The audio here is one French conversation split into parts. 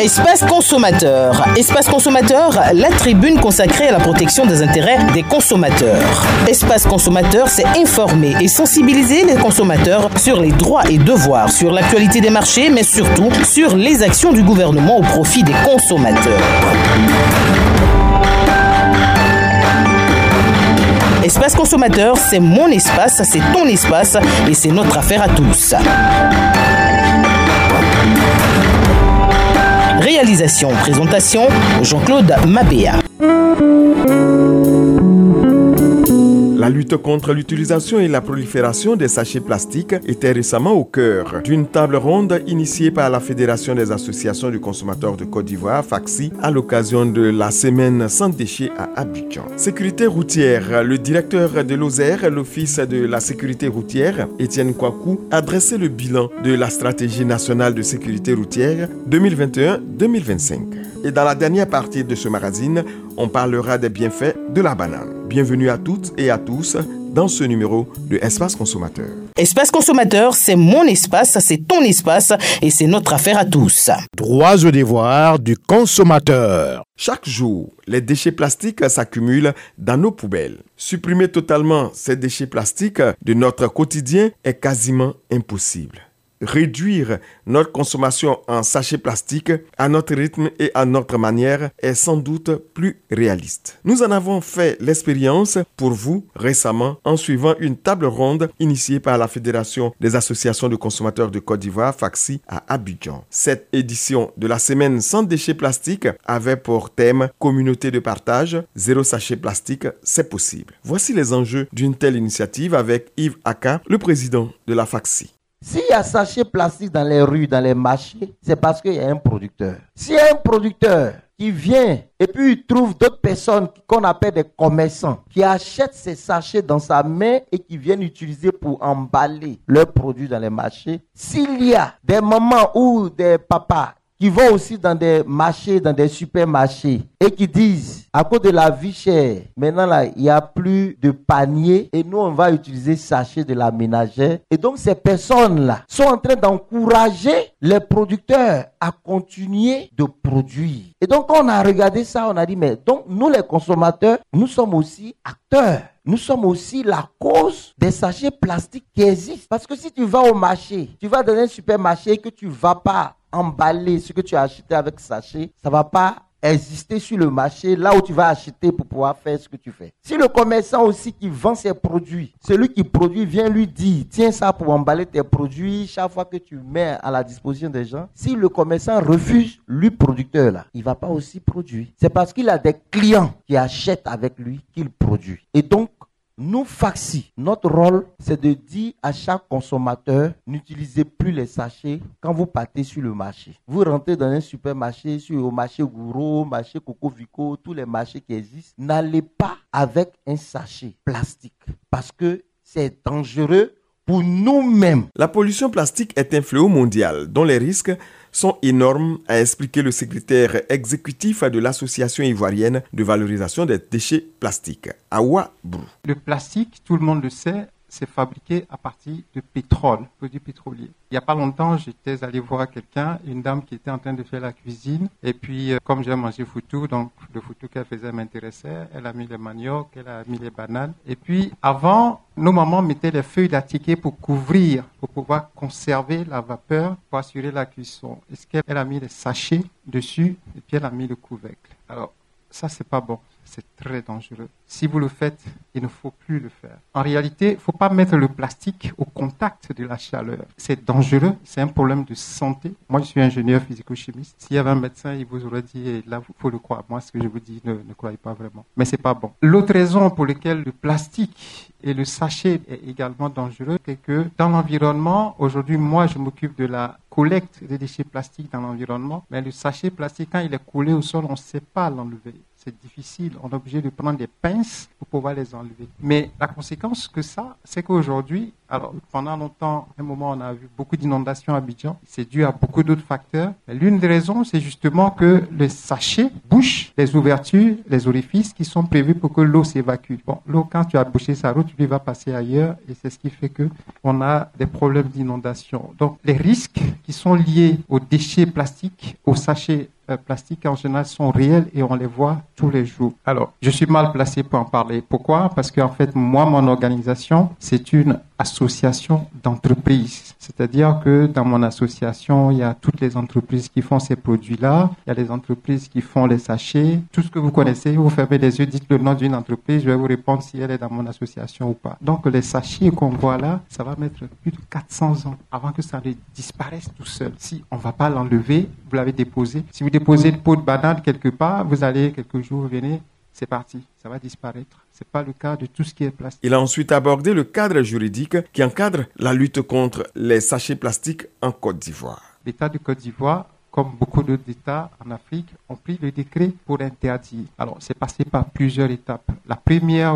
Espace consommateur. Espace consommateur, la tribune consacrée à la protection des intérêts des consommateurs. Espace consommateur, c'est informer et sensibiliser les consommateurs sur les droits et devoirs, sur l'actualité des marchés, mais surtout sur les actions du gouvernement au profit des consommateurs. Espace consommateur, c'est mon espace, c'est ton espace et c'est notre affaire à tous. Réalisation, présentation, Jean-Claude Mabéa. La lutte contre l'utilisation et la prolifération des sachets plastiques était récemment au cœur d'une table ronde initiée par la Fédération des associations du consommateur de Côte d'Ivoire, FACSI, à l'occasion de la semaine sans déchets à Abidjan. Sécurité routière, le directeur de l'OSER, l'Office de la sécurité routière, Étienne Kouakou, a dressé le bilan de la stratégie nationale de sécurité routière 2021-2025. Et dans la dernière partie de ce magazine, on parlera des bienfaits de la banane. Bienvenue à toutes et à tous dans ce numéro de Espace Consommateur. Espace Consommateur, c'est mon espace, c'est ton espace et c'est notre affaire à tous. Droits et devoirs du consommateur. Chaque jour, les déchets plastiques s'accumulent dans nos poubelles. Supprimer totalement ces déchets plastiques de notre quotidien est quasiment impossible. Réduire notre consommation en sachets plastiques à notre rythme et à notre manière est sans doute plus réaliste. Nous en avons fait l'expérience pour vous récemment en suivant une table ronde initiée par la Fédération des associations de consommateurs de Côte d'Ivoire, FACSI, à Abidjan. Cette édition de la semaine sans déchets plastiques avait pour thème « Communauté de partage, zéro sachet plastique, c'est possible ». Voici les enjeux d'une telle initiative avec Yves Aka, le président de la FACSI. S'il y a sachets plastiques dans les rues, dans les marchés, c'est parce qu'il y a un producteur. S'il y a un producteur qui vient et puis il trouve d'autres personnes qu'on appelle des commerçants qui achètent ces sachets dans sa main et qui viennent utiliser pour emballer leurs produits dans les marchés, s'il y a des mamans ou des papas qui vont aussi dans des marchés, dans des supermarchés et qui disent, à cause de la vie chère, maintenant là, il n'y a plus de panier et nous, on va utiliser sachets de la ménagère. Et donc, ces personnes-là sont en train d'encourager les producteurs à continuer de produire. Et donc, quand on a regardé ça, on a dit, mais donc, nous, les consommateurs, nous sommes aussi acteurs. Nous sommes aussi la cause des sachets plastiques qui existent. Parce que si tu vas au marché, tu vas dans un supermarché et que tu ne vas pas emballer ce que tu as acheté avec sachet, ça ne va pas exister sur le marché, là où tu vas acheter pour pouvoir faire ce que tu fais. Si le commerçant aussi qui vend ses produits, celui qui produit vient lui dire, tiens ça pour emballer tes produits, chaque fois que tu mets à la disposition des gens, si le commerçant refuse, lui producteur là, il ne va pas aussi produire. C'est parce qu'il a des clients qui achètent avec lui qu'il produit. Et donc, nous, FACSI, notre rôle, c'est de dire à chaque consommateur, n'utilisez plus les sachets quand vous partez sur le marché. Vous rentrez dans un supermarché, au marché Gouro, marché Coco Vico, tous les marchés qui existent, n'allez pas avec un sachet plastique parce que c'est dangereux pour nous-mêmes. La pollution plastique est un fléau mondial dont les risques sont énormes, a expliqué le secrétaire exécutif de l'Association ivoirienne de valorisation des déchets plastiques, Awa Brou. Le plastique, tout le monde le sait, c'est fabriqué à partir de pétrole, produits pétroliers. Il n'y a pas longtemps, j'étais allé voir quelqu'un, une dame qui était en train de faire la cuisine. Et puis, comme j'ai mangé foutou, donc le foutou qu'elle faisait m'intéressait. Elle a mis le manioc, elle a mis les bananes. Et puis, avant, nos mamans mettaient les feuilles d'attiqué pour couvrir, pour pouvoir conserver la vapeur, pour assurer la cuisson. Est-ce qu'elle a mis les sachets dessus et puis elle a mis le couvercle. Alors, ça, c'est pas bon. C'est très dangereux. Si vous le faites, il ne faut plus le faire. En réalité, il ne faut pas mettre le plastique au contact de la chaleur. C'est dangereux, c'est un problème de santé. Moi, je suis ingénieur physico-chimiste. S'il y avait un médecin, il vous aurait dit, et là, il faut le croire. Moi, ce que je vous dis, ne croyez pas vraiment. Mais ce n'est pas bon. L'autre raison pour laquelle le plastique et le sachet est également dangereux, c'est que dans l'environnement, aujourd'hui, moi, je m'occupe de la collecte des déchets plastiques dans l'environnement. Mais le sachet plastique, quand il est collé au sol, on ne sait pas l'enlever. C'est difficile. On est obligé de prendre des pinces pour pouvoir les enlever. Mais la conséquence que ça, c'est qu'aujourd'hui, alors pendant longtemps, à un moment, on a vu beaucoup d'inondations à Abidjan. C'est dû à beaucoup d'autres facteurs. Mais l'une des raisons, c'est justement que les sachets bouchent les ouvertures, les orifices qui sont prévus pour que l'eau s'évacue. Bon, l'eau, quand tu as bouché sa route, tu va passer ailleurs et c'est ce qui fait que on a des problèmes d'inondation. Donc, les risques qui sont liés aux déchets plastiques, aux sachets plastiques en général sont réels et on les voit tous les jours. Alors, je suis mal placé pour en parler. Pourquoi? Parce qu'en fait, moi, mon organisation, c'est une association d'entreprises. C'est-à-dire que dans mon association, il y a toutes les entreprises qui font ces produits-là. Il y a les entreprises qui font les sachets. Tout ce que vous connaissez, vous fermez les yeux, dites le nom d'une entreprise, je vais vous répondre si elle est dans mon association ou pas. Donc, les sachets qu'on voit là, ça va mettre plus de 400 ans avant que ça ne disparaisse tout seul. Si on ne va pas l'enlever, vous l'avez déposé. Si vous déposez une peau de banane quelque part, vous allez quelques jours, vous venez, c'est parti, ça va disparaître. Ce n'est pas le cas de tout ce qui est plastique. Il a ensuite abordé le cadre juridique qui encadre la lutte contre les sachets plastiques en Côte d'Ivoire. L'État de Côte d'Ivoire, comme beaucoup d'autres États en Afrique, ont pris le décret pour interdire. Alors, c'est passé par plusieurs étapes. La première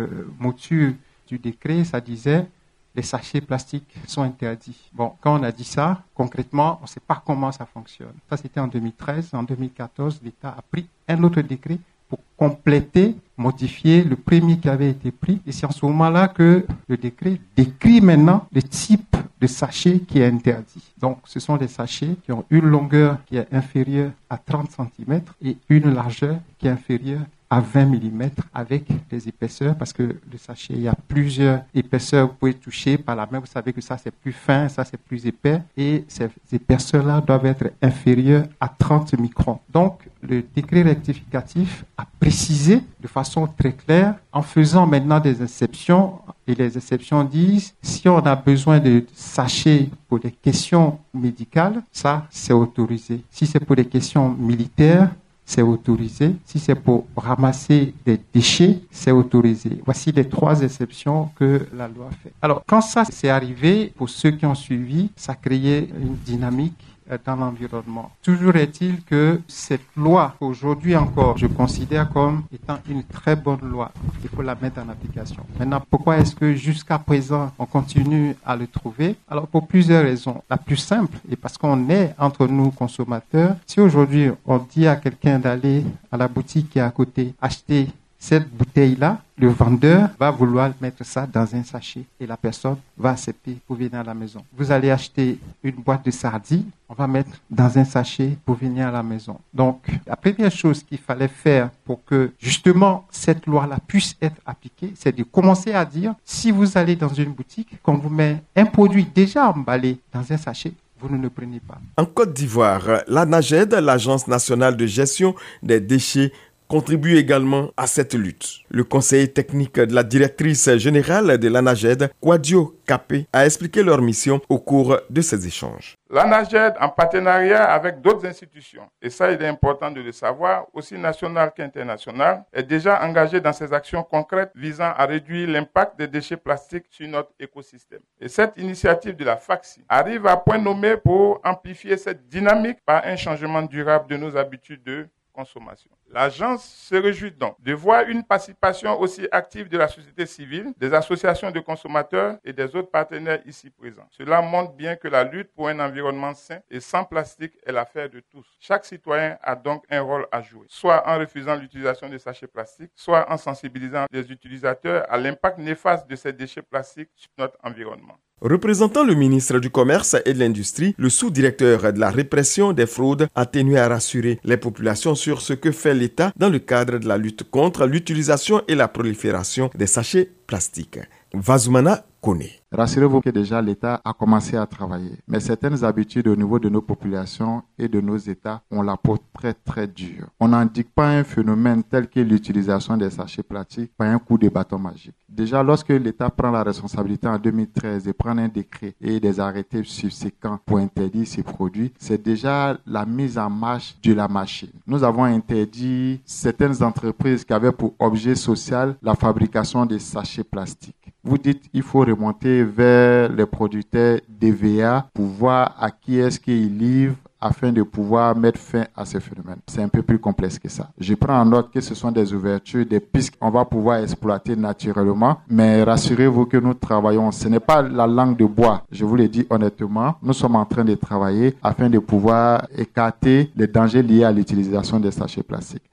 mouture du décret, ça disait les sachets plastiques sont interdits. Bon, quand on a dit ça, concrètement, on ne sait pas comment ça fonctionne. Ça, c'était en 2013. En 2014, l'État a pris un autre décret pour compléter, modifier le premier qui avait été pris. Et c'est en ce moment-là que le décret décrit maintenant le type de sachet qui est interdit. Donc, ce sont des sachets qui ont une longueur qui est inférieure à 30 cm et une largeur qui est inférieure à 20 mm avec des épaisseurs, parce que le sachet, il y a plusieurs épaisseurs, vous pouvez toucher par la main, vous savez que ça c'est plus fin, ça c'est plus épais, et ces épaisseurs-là doivent être inférieures à 30 microns. Donc, le décret rectificatif a précisé de façon très claire, en faisant maintenant des exceptions, et les exceptions disent, si on a besoin de sachets pour des questions médicales, ça c'est autorisé. Si c'est pour des questions militaires, c'est autorisé. Si c'est pour ramasser des déchets, c'est autorisé. Voici les 3 exceptions que la loi fait. Alors, quand ça s'est arrivé, pour ceux qui ont suivi, ça créait une dynamique dans l'environnement. Toujours est-il que cette loi, aujourd'hui encore, je considère comme étant une très bonne loi. Il faut la mettre en application. Maintenant, pourquoi est-ce que jusqu'à présent, on continue à le trouver? Alors, pour plusieurs raisons. La plus simple, et parce qu'on est entre nous consommateurs, si aujourd'hui on dit à quelqu'un d'aller à la boutique qui est à côté, acheter cette bouteille-là, le vendeur va vouloir mettre ça dans un sachet et la personne va accepter pour venir à la maison. Vous allez acheter une boîte de sardines, on va mettre dans un sachet pour venir à la maison. Donc, la première chose qu'il fallait faire pour que justement cette loi-là puisse être appliquée, c'est de commencer à dire, si vous allez dans une boutique, qu'on vous met un produit déjà emballé dans un sachet, vous ne le prenez pas. En Côte d'Ivoire, l'ANAGED, l'Agence nationale de gestion des déchets, contribue également à cette lutte. Le conseiller technique de la directrice générale de l'ANAGED, Kwadio Kapé, a expliqué leur mission au cours de ces échanges. L'ANAGED, en partenariat avec d'autres institutions, et ça il est important de le savoir, aussi nationales qu'internationales, est déjà engagée dans ces actions concrètes visant à réduire l'impact des déchets plastiques sur notre écosystème. Et cette initiative de la FACSI arrive à point nommé pour amplifier cette dynamique par un changement durable de nos habitudes de consommation. L'agence se réjouit donc de voir une participation aussi active de la société civile, des associations de consommateurs et des autres partenaires ici présents. Cela montre bien que la lutte pour un environnement sain et sans plastique est l'affaire de tous. Chaque citoyen a donc un rôle à jouer, soit en refusant l'utilisation des sachets plastiques, soit en sensibilisant les utilisateurs à l'impact néfaste de ces déchets plastiques sur notre environnement. Représentant le ministre du Commerce et de l'Industrie, le sous-directeur de la répression des fraudes a tenu à rassurer les populations sur ce que fait l'État dans le cadre de la lutte contre l'utilisation et la prolifération des sachets plastiques. Vazumana connaît. Rassurez-vous que déjà l'État a commencé à travailler. Mais certaines habitudes au niveau de nos populations et de nos États, on la peau très très dure. On n'indique pas un phénomène tel que l'utilisation des sachets plastiques par un coup de bâton magique. Déjà, lorsque l'État prend la responsabilité en 2013 et prend un décret et des arrêtés subséquents pour interdire ces produits, c'est déjà la mise en marche de la machine. Nous avons interdit certaines entreprises qui avaient pour objet social la fabrication des sachets plastiques. Vous dites il faut remonter vers les producteurs d'EVA pour voir à qui est-ce qu'ils livrent afin de pouvoir mettre fin à ce phénomène. C'est un peu plus complexe que ça. Je prends en note que ce sont des ouvertures, des pistes qu'on va pouvoir exploiter naturellement, mais rassurez-vous que nous travaillons. Ce n'est pas la langue de bois, je vous le dis honnêtement. Nous sommes en train de travailler afin de pouvoir écarter les dangers liés à l'utilisation des sachets plastiques.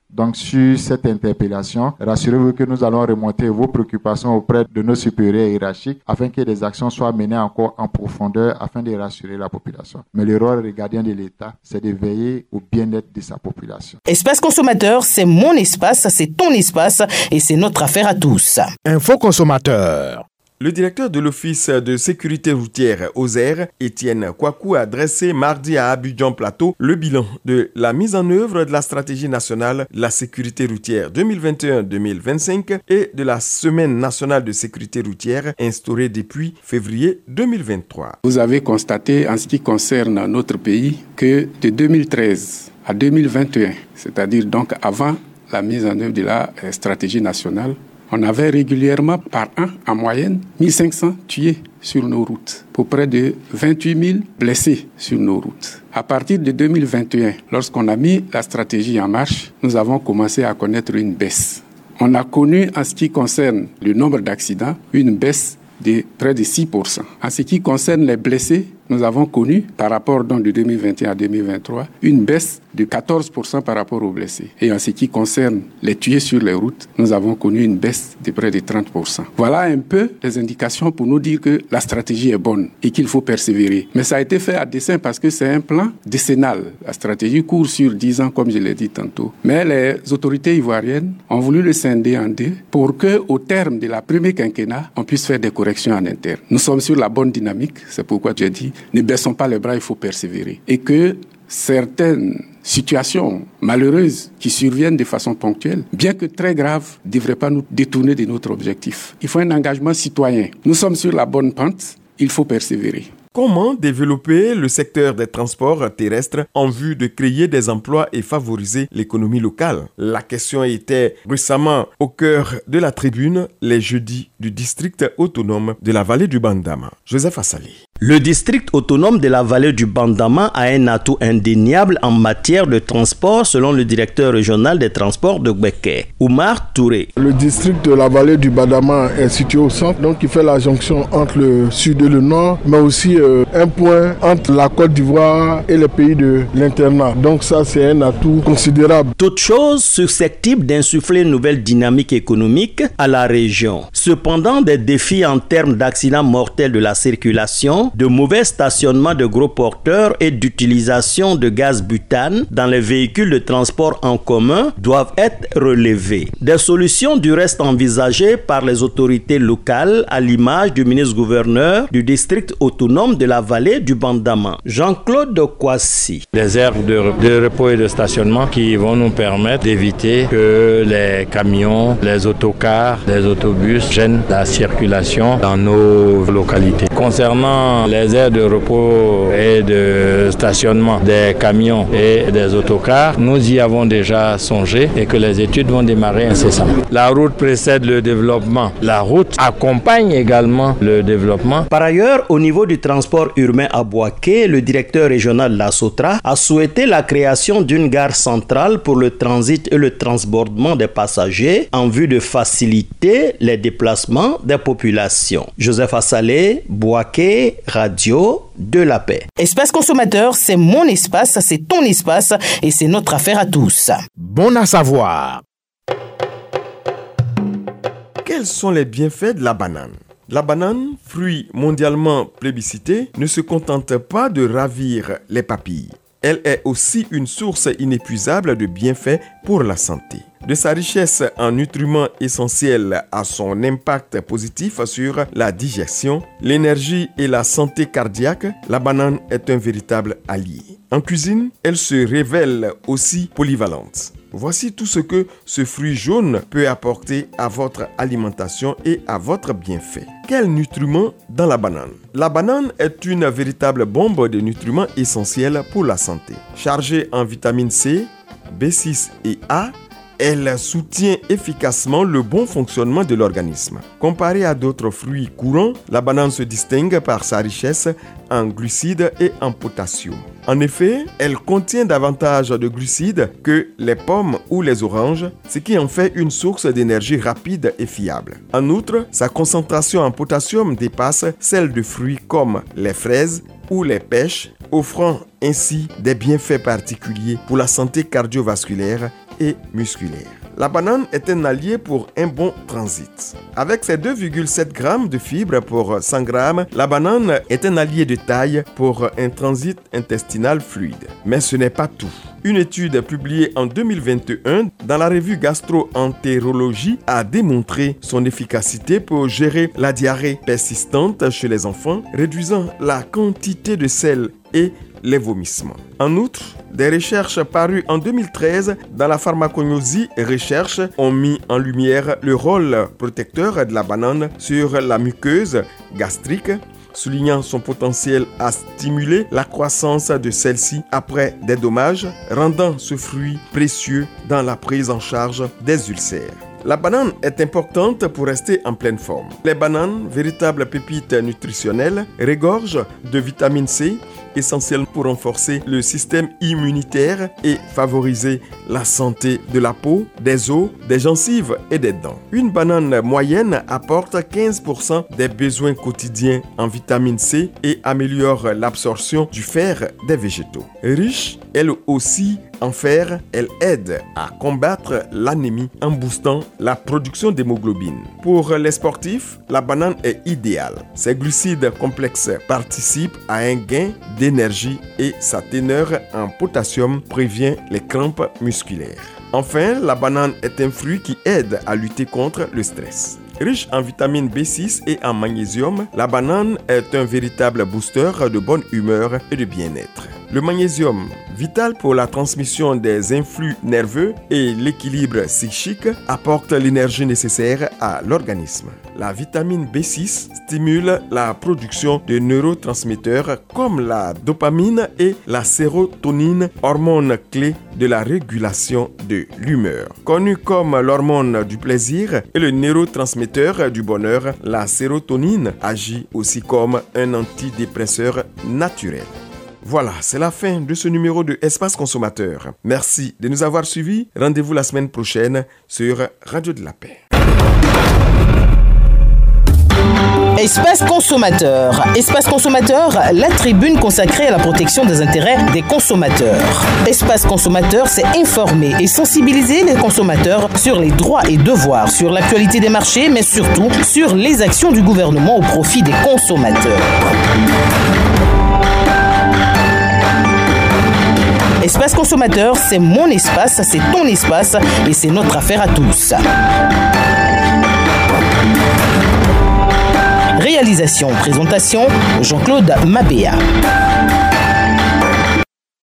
Donc, sur cette interpellation, rassurez-vous que nous allons remonter vos préoccupations auprès de nos supérieurs hiérarchiques afin que des actions soient menées encore en profondeur afin de rassurer la population. Mais le rôle des gardiens de l'État, c'est de veiller au bien-être de sa population. Espace consommateur, c'est mon espace, c'est ton espace et c'est notre affaire à tous. Info consommateur. Le directeur de l'Office de sécurité routière OSER, Étienne Kouakou, a dressé mardi à Abidjan Plateau le bilan de la mise en œuvre de la stratégie nationale de la sécurité routière 2021-2025 et de la semaine nationale de sécurité routière instaurée depuis février 2023. Vous avez constaté en ce qui concerne notre pays que de 2013 à 2021, c'est-à-dire donc avant la mise en œuvre de la stratégie nationale, on avait régulièrement par an, en moyenne, 1500 tués sur nos routes, pour près de 28 000 blessés sur nos routes. À partir de 2021, lorsqu'on a mis la stratégie en marche, nous avons commencé à connaître une baisse. On a connu, en ce qui concerne le nombre d'accidents, une baisse de près de 6%. En ce qui concerne les blessés, nous avons connu, par rapport donc de 2021 à 2023, une baisse de 14% par rapport aux blessés. Et en ce qui concerne les tués sur les routes, nous avons connu une baisse de près de 30%. Voilà un peu les indications pour nous dire que la stratégie est bonne et qu'il faut persévérer. Mais ça a été fait à dessein parce que c'est un plan décennal. La stratégie court sur 10 ans, comme je l'ai dit tantôt. Mais les autorités ivoiriennes ont voulu le scinder en deux pour qu'au terme de la première quinquennat, on puisse faire des corrections en interne. Nous sommes sur la bonne dynamique, c'est pourquoi j'ai dit ne baissons pas les bras, il faut persévérer. Et que certaines situations malheureuses qui surviennent de façon ponctuelle, bien que très graves, ne devraient pas nous détourner de notre objectif. Il faut un engagement citoyen. Nous sommes sur la bonne pente, il faut persévérer. Comment développer le secteur des transports terrestres en vue de créer des emplois et favoriser l'économie locale? La question était récemment au cœur de la tribune les jeudis du district autonome de la vallée du Bandama. Joseph Assali. Le district autonome de la vallée du Bandama a un atout indéniable en matière de transport selon le directeur régional des transports de Gbeke, Oumar Touré. Le district de la vallée du Bandama est situé au centre, donc il fait la jonction entre le sud et le nord, mais aussi un point entre la Côte d'Ivoire et les pays de l'internat. Donc ça, c'est un atout considérable. Toute chose susceptible d'insuffler une nouvelle dynamique économique à la région. Cependant, des défis en termes d'accidents mortels de la circulation, de mauvais stationnement de gros porteurs et d'utilisation de gaz butane dans les véhicules de transport en commun doivent être relevés. Des solutions du reste envisagées par les autorités locales à l'image du ministre-gouverneur du district autonome de la vallée du Bandama, Jean-Claude Kwasi. Des aires de repos et de stationnement qui vont nous permettre d'éviter que les camions, les autocars, les autobus gênent la circulation dans nos localités. Concernant les aires de repos et de stationnement des camions et des autocars, nous y avons déjà songé et que les études vont démarrer incessamment. La route précède le développement. La route accompagne également le développement. Par ailleurs, au niveau du transport urbain à Bouaké, le directeur régional de la SOTRA a souhaité la création d'une gare centrale pour le transit et le transbordement des passagers en vue de faciliter les déplacements des populations. Joseph Assalé, Bouaké, Radio de la paix. Espace consommateur, c'est mon espace, c'est ton espace et c'est notre affaire à tous. Bon à savoir. Quels sont les bienfaits de la banane? La banane, fruit mondialement plébiscité, ne se contente pas de ravir les papilles. Elle est aussi une source inépuisable de bienfaits pour la santé. De sa richesse en nutriments essentiels à son impact positif sur la digestion, l'énergie et la santé cardiaque, la banane est un véritable allié. En cuisine, elle se révèle aussi polyvalente. Voici tout ce que ce fruit jaune peut apporter à votre alimentation et à votre bienfait. Quels nutriments dans la banane? La banane est une véritable bombe de nutriments essentiels pour la santé. Chargée en vitamine C, B6 et A, elle soutient efficacement le bon fonctionnement de l'organisme. Comparée à d'autres fruits courants, la banane se distingue par sa richesse en glucides et en potassium. En effet, elle contient davantage de glucides que les pommes ou les oranges, ce qui en fait une source d'énergie rapide et fiable. En outre, sa concentration en potassium dépasse celle de fruits comme les fraises ou les pêches, offrant ainsi des bienfaits particuliers pour la santé cardiovasculaire et musculaire. La banane est un allié pour un bon transit. Avec ses 2,7 grammes de fibres pour 100 grammes, la banane est un allié de taille pour un transit intestinal fluide. Mais ce n'est pas tout. Une étude publiée en 2021 dans la revue Gastro-entérologie a démontré son efficacité pour gérer la diarrhée persistante chez les enfants, réduisant la quantité de sel et les vomissements. En outre, des recherches parues en 2013 dans la pharmacognosie recherche ont mis en lumière le rôle protecteur de la banane sur la muqueuse gastrique, soulignant son potentiel à stimuler la croissance de celle-ci après des dommages, rendant ce fruit précieux dans la prise en charge des ulcères. La banane est importante pour rester en pleine forme. Les bananes, véritables pépites nutritionnelles, regorgent de vitamine C, essentielle pour renforcer le système immunitaire et favoriser la santé de la peau, des os, des gencives et des dents. Une banane moyenne apporte 15% des besoins quotidiens en vitamine C et améliore l'absorption du fer des végétaux. Riche, elle aussi en fer, elle aide à combattre l'anémie en boostant la production d'hémoglobine. Pour les sportifs, la banane est idéale. Ses glucides complexes participent à un gain d'énergie et sa teneur en potassium prévient les crampes musculaires. Enfin, la banane est un fruit qui aide à lutter contre le stress. Riche en vitamine B6 et en magnésium, la banane est un véritable booster de bonne humeur et de bien-être. Le magnésium, vital pour la transmission des influx nerveux et l'équilibre psychique, apporte l'énergie nécessaire à l'organisme. La vitamine B6 stimule la production de neurotransmetteurs comme la dopamine et la sérotonine, hormones clés de la régulation de l'humeur. Connue comme l'hormone du plaisir et le neurotransmetteur du bonheur, la sérotonine agit aussi comme un antidépresseur naturel. Voilà, c'est la fin de ce numéro de Espace Consommateur. Merci de nous avoir suivis. Rendez-vous la semaine prochaine sur Radio de la Paix. Espace Consommateur. Espace Consommateur, la tribune consacrée à la protection des intérêts des consommateurs. Espace Consommateur, c'est informer et sensibiliser les consommateurs sur les droits et devoirs, sur l'actualité des marchés, mais surtout sur les actions du gouvernement au profit des consommateurs. Espace Consommateur, c'est mon espace, c'est ton espace et c'est notre affaire à tous. Réalisation, présentation, Jean-Claude Mabéa.